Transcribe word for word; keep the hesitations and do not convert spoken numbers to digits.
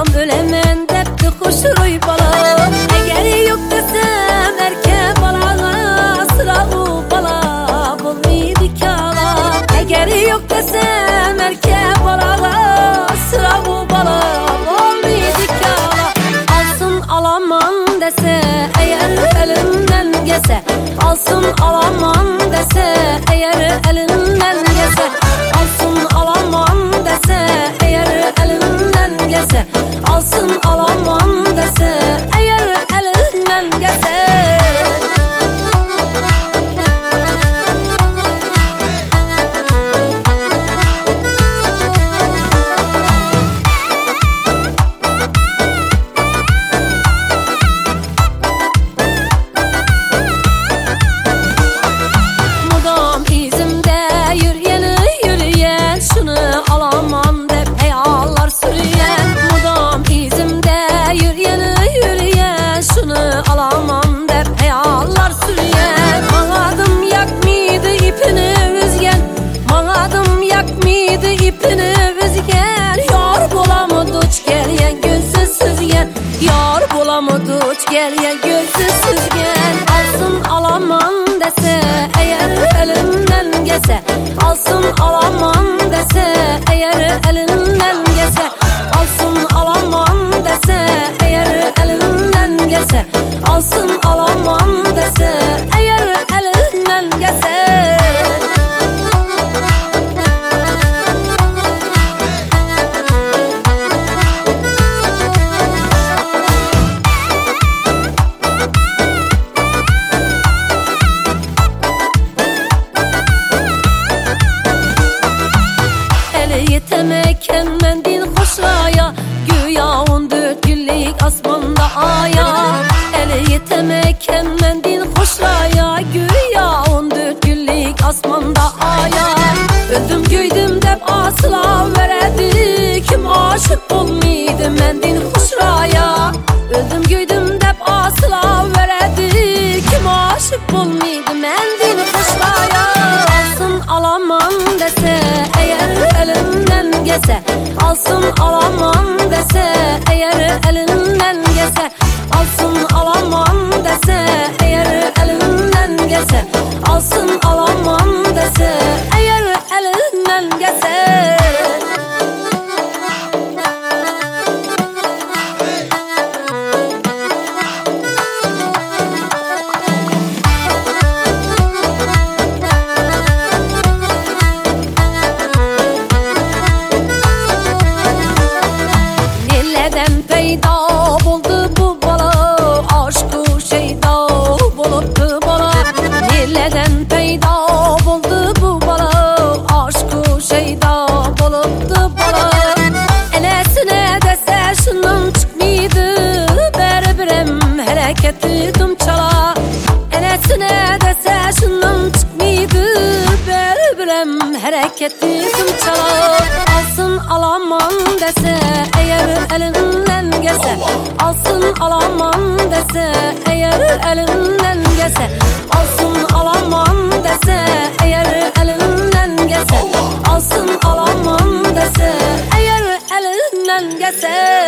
Ölsem ölemen depti hoşuruy bala. Eğer yok desem erke bala, sıra bu bala bulmaydı kala. Eğer yok desem erke bala, sıra bu bala bulmaydı kala. Alsın alamam dese eğer elinden gelse, alsın alamam dese eğer elinden gelse, alsın alamam dese eğer elinden gelse, alsın alamam dese eğer elinden gelse. Alamam dep hayallar sürüyen. Manadım yakmıydı ipini üzgen, manadım yakmıydı ipini üzgen. Yar bulamadı uç gelyen gözsüz süzgen, yar bulamadı uç gelyen gözsüz süzgen. Alsın alamam dese eğer elimden gelse, alsın alamam dese eğer elinden gelse, alsın alamam dese eğer elinden gelse, alsın alamam dese eğer elinden gelse. Eli yetemeken mendil hoşraya, güya on dört günlük asmanda aya. Eli yetemeken mendil hoşraya, güya on dört günlük asmanda aya. Öldüm güydüm dep asla veredi, kim aşık olmaydı mendil hoşraya. Öldüm güydüm dep asla veredi, kim aşık olmaydı mendil hoşraya. Alsın alamam dese eğer elinden gelse, alsın alamam dese eğer elinden gelse, alsın alamam dese eğer elinden gelse, alsın alamam dese eğer elinden gelse. Neden peyda buldu bu bala, aşkı şeyda buluptu bala. Neden peyda buldu bu bala, aşkı şeyda buluptu bala. Enesine dese şunun çıkmıydı, berberem hareketli dum çala. Enesine dese şunun çıkmıydı, berberem hareketli dum çala. Alsın alamam dese eğer elinden gelse, alsın alamam dese eğer elinden gelse, alsın alamam dese eğer elinden gelse, alsın alamam dese eğer elinden gelse.